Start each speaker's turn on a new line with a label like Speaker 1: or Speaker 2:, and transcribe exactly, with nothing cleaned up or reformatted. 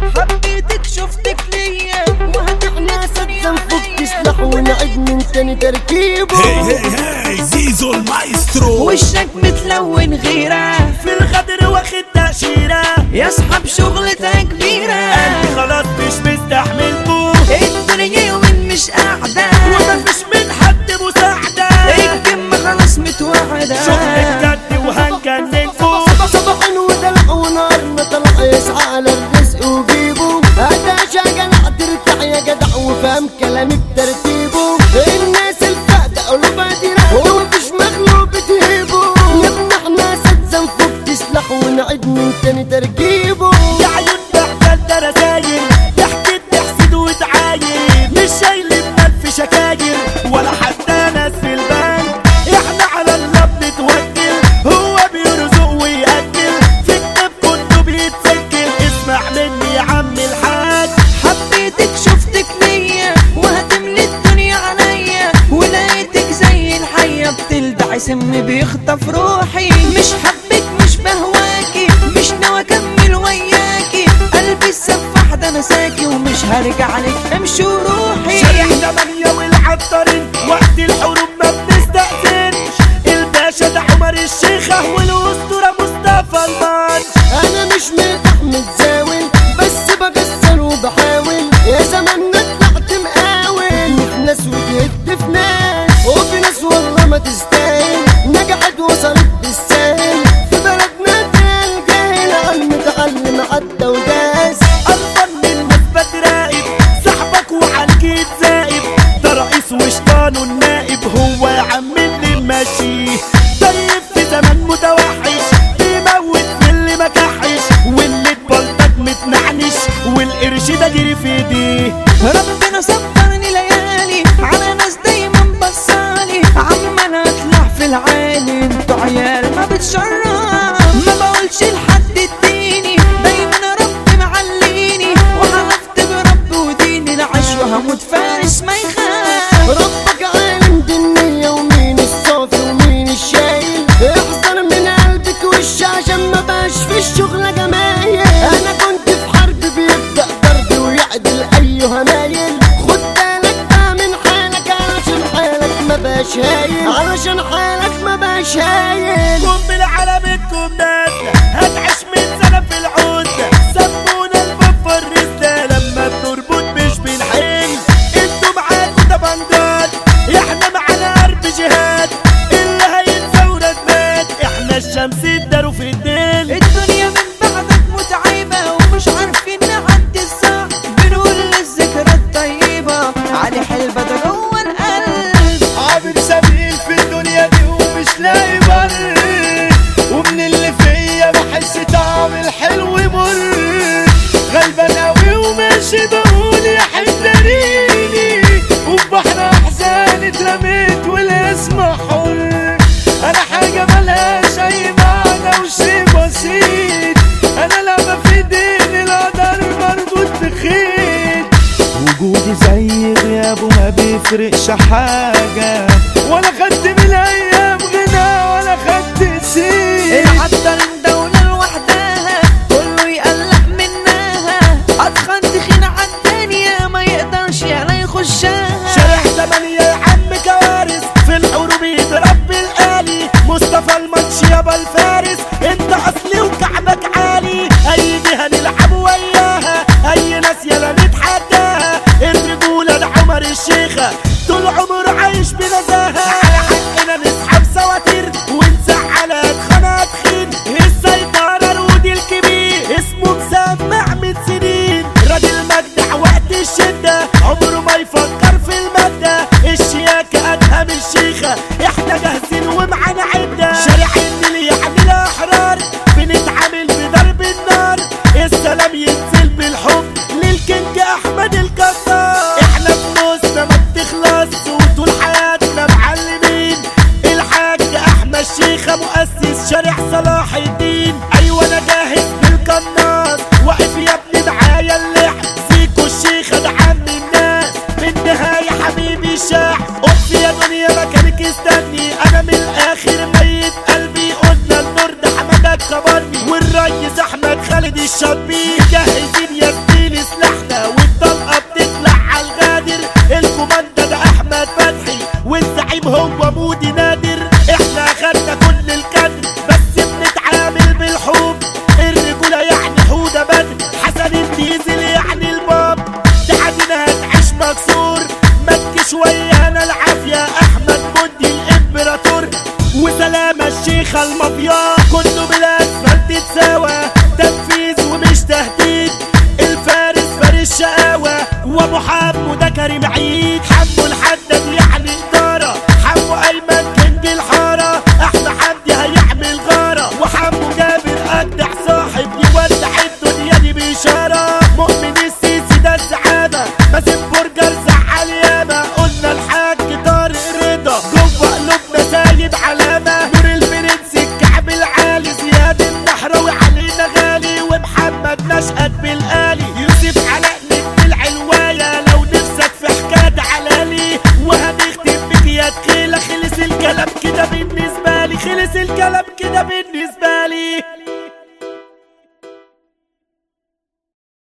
Speaker 1: حبيتك شفتك ليا
Speaker 2: وهتحنا سد نفك سلاح ونعيد من تاني تركيبه.
Speaker 3: هي هي هي زيزو المايسترو،
Speaker 1: وشك متلون غيره
Speaker 4: في الغدر واخد تأشيرة،
Speaker 1: يا اصحاب شغلتها كبيرة.
Speaker 4: قلبي خلاص مش مستحملكوا،
Speaker 1: الدنيا يومين مش قاعدة
Speaker 4: ومفيش من حد مساعدة،
Speaker 1: الجمة خلاص متوعدة.
Speaker 4: شغل بجد وهنجننكوا.
Speaker 2: صباح ودلع ونارنا طلع يسعى على الرزق وجيبه. هذا شجن ترتاح يا جدع وفهم كلامي بترتيبه. الناس الفقدة قلوبها تراقب ومفيش مخلوق بتهيبه. يا ابني احنا سد نفك سلاح ونعيد من تاني تركيبه.
Speaker 4: يا عيون تحت ده رسايل ضحكت تحسد وتعايب، مش شايلين ألف شكاير ولا حتى ناس في البنك. احنا على الله بنتوكل، هو بيرزق ويأكل، في كتاب كله بيتسجل. اسمع مني يا عم الحاج،
Speaker 1: حبيتك شفتك ليا وهتملي الدنيا عليا، ولقيتك زي الحية بتلدع سم بيخطف روحي. مش حبك مش بهواكي، مش ناوي اكمل وياكي، قلبي السفاح ده نساكي ومش هرجع لك امشي وروحي.
Speaker 4: شارع تمانية والعطارين وقت الحروب ما بنستأذنش، الباشا ده عمر الشيخة والأسطورة مصطفى المانش.
Speaker 2: انا مش مرتاح متزاول بس بكسر وبحاول، يا زماننا طلعت مقاول. في ناس وجهت في ناس، وفي ناس والله ما تستاهل، نجحت وصلت بالسهل. في بلدنا ده الجاهل عن متعلم عدى وداس.
Speaker 4: ألفن من الناس بتراقب صاحبك وعالجيت زائب، ده رئيس وشطانه النائب، هو يا عم اللي ماشي. طيب في زمان متوحش بيموت في اللي مكحش، واللي اتبلطج متنعنش، والقرش ده جري في ايديه.
Speaker 1: ربنا صبرني ليالي على ناس دايما بصالي، عمال اطلع في العالي انتوا عيال ما بتشرف. ما بقولش لحد اديني، دايما ربي معليني، وحلفت برب وديني العيش وهموت فارس ما يخاف.
Speaker 2: ربك عالم دنيا ومين الصافي ومين الشايل. احذر من قلبك وش عشان ما بقاش في الشغل جمايل. انا كنت في حرب بيبدأ ضرب ويعدل ايها مايل. خد بالك بقى من حالك علشان حالك ما بقاش هايل، علشان حالك ما بقاش هايل.
Speaker 4: قنبلة على بيتكم نازلة هتعيش من سنة في العزلة، سمونا البابا الرزلة لما بنربط مش بنحل. انتوا معاكوا دبندات، احنا معانا ارب جهاد، اللي هينسى وندمان احنا الشمس الدارو في الدل.
Speaker 1: الدنيا من بعدك متعبة ومش عارفين نعدي الساعة، بنقول للذكرى الطيبة علي حلبة ده جوه القلب.
Speaker 4: عابر سبيل في الدنيا دي ومش لاقي بر، ومن اللي فيا بحس طعم الحلو مر. غلبان اوي وماشي بقول يا حذريني، وفي بحر احزان اترميت والاسم حر. انا حاجة ملهاش اي معنى وشي بسيط، انا لما في دين القدر مربوط بخيط. وجودي زي غيابه ما بيفرقش حاجة، ولا خدت من الايام غنى ولا خدت سيد.
Speaker 1: العطر الدولة لوحدها كله يقلق منها، اتخن تخين عالدنيا ما يقدرش يلا يخشها.
Speaker 4: شارع تمانية يا عم كوارث، في الحروب يضرب بالآلي، مصطفى الماتش يابا الفارس، انت اصلي وكعبك عالي. اي جهة نلعب وياها، اي ناس يلا نتحداها. الرجولة ده عمر الشيخة طول عمره عايش بنزاهة، على حقنا نسحب سواتير ونزعل اتخانق تخين. السيطرة رودي الكبير اسمه مسمع من سنين، راجل مجدع وقت الشدة عمره ما يفكر في المادة. الشياكة ادهم الشيخة احنا جاهزين ومعانا عدة. شارع النيل يعني الاحرار بنتعامل بضرب النار، السلام ينزل بالحب للكينج احمد الكسار. احنا فلوسنا ما بتخلص وطول حياتنا معلمين، الحاج احمد الشيخة مؤسس شارع صلاح الدين. ايوه انا جاهز بالقناص واقف يا ابني معايا اللحم، زيكو الشيخة ده عم الناس من نهاية حبيبي شاع. اقف يا دنيا مكانك استني، انا من الاخر ميت قلبي. قلنا النور ده حمادك كبرني، والريس احمد خالد الشربي جاهزين يا زميلي. الكلام كده بالنسبة لي، خلص الكلام كده بالنسبة لي.